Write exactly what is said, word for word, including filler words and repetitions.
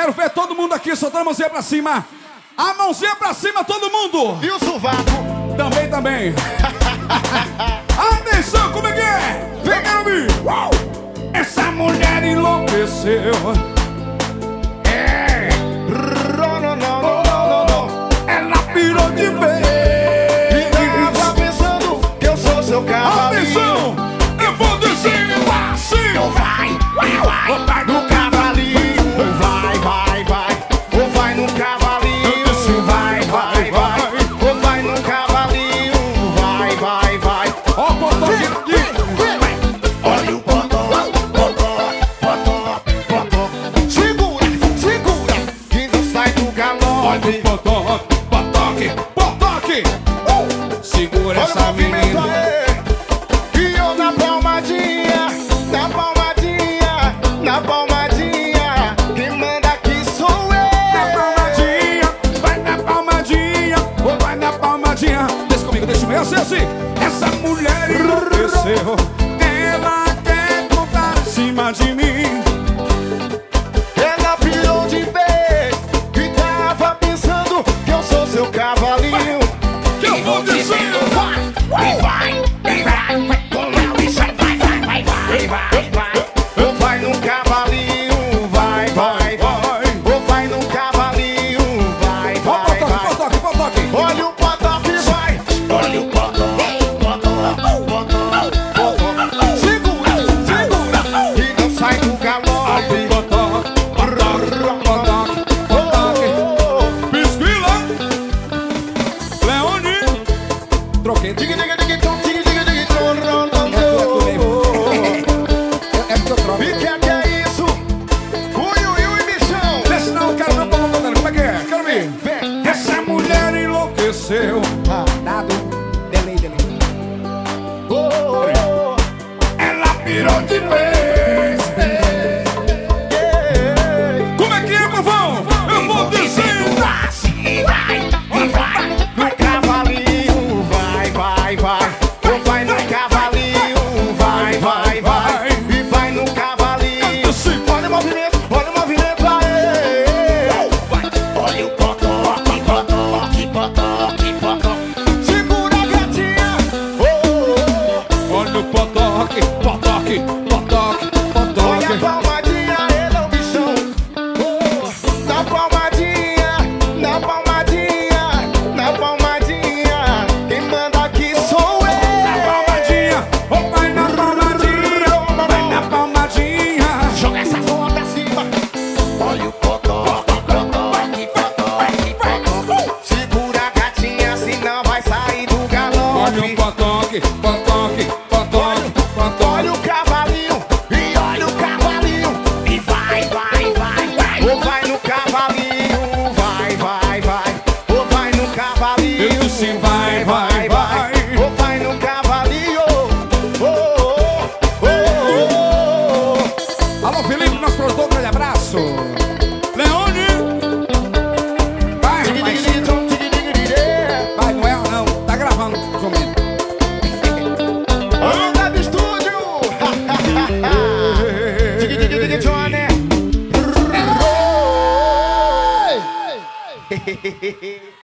quero ver todo mundo aqui soltando a mãozinha pra cima. A mãozinha pra cima, todo mundo. E o sovaco? Também, também. Atenção, como é que é? Vem, quero ouvir. Uau! Essa mulher enlouqueceu. É. Não, não, não, não, não, não. Ela pirou de vez. E tava pensando que eu sou seu cavalinho. Atenção, eu vou dizer assim. Então vai, vai, vai, vai no cavalinho. Vai, vai, vai. Ou vai no cavalinho. Vai, vai, vai. Ou vai no cavalinho. Vai, vai, vai. Ó o botão aqui. Olha o botão, botão, botão, botão. Segura, segura, que não sai do galope. Olha o botão, botão aqui, botão aqui. Segura Olha essa o movimento menina. aí. E eu na palmadinha, na palmadinha, na palmadinha. Quem manda aqui sou Na eu. palmadinha, vai na palmadinha, ou vai na palmadinha. Deixa comigo, deixa comigo, assim, assim. Essa mulher enlouqueceu. Ela quer contar em cima de mim. Ela pirou de vez e tava pensando que eu sou seu cavalinho. Que eu vou dizer. Vai, vai, vai, vai, vai, com ela e sai, vai, vai, vai, vai, vai, vai. Ou vai no cavalinho, vai, vai, vai. Ou vai no cavalinho, vai, Ó o vai, botão aqui, vai. botão aqui, botão aqui. Olha o potoque, vai. Olha o potoque, potoque, potoque. Segura, segura, e não sai do galope. Botão, botão, botão, botão aqui. Bisquila. Leone. Troquei. Diga, diga, diga, tom, diga, diga, diga, tom, ron, ron, É porque eu troco. E que que é isso? Ui, ui, ui, bichão. Deixa não, eu quero ver o povo cantando. Como é que é? Quero ver. Vem. Essa mulher enlouqueceu. Dado, delay, delay. Oh, oh, oh. Ela pirou de vez. Yeah. Como é que é, povão? Eu vou dizer. Assim, vai, e vai no cavalinho, vai, vai, vai. Ou vai no cavalinho, vai, vai, vai. E vai no cavalinho. Olha o movimento, olha o movimento aí. Olha o potoque, potoque, potoque, potoque. Segura a gatinha. Oh, oh, oh. Olha o potoque, potoque, potoque, Olha a potoque. palmadinha, ele é o bichão. Oh, na palmadinha, na palmadinha, na palmadinha. Quem manda aqui sou Na eu. palmadinha, oh, vai na palmadinha, vai na palmadinha. Joga essa zona pra cima. Olha o potoque, potoque, potoque, potoque. Segura a gatinha, senão vai sair do Olha o galope. potoque, potoque, potoque, potoque. Olha o cavalinho, e olha o cavalinho. E vai, vai, vai, vai. Ou vai no cavalinho, vai, vai, vai. Ou vai no cavalinho. Eu disse vai, vai, vai. Ou vai no cavalinho. Oh, oh, oh, oh. Alô, Felipe, nosso produtor, um grande abraço. Leone. Vai, rapaz. Vai, não é não. Tá gravando, somente. Anda do estúdio. Diga, diga, diga, Johnny.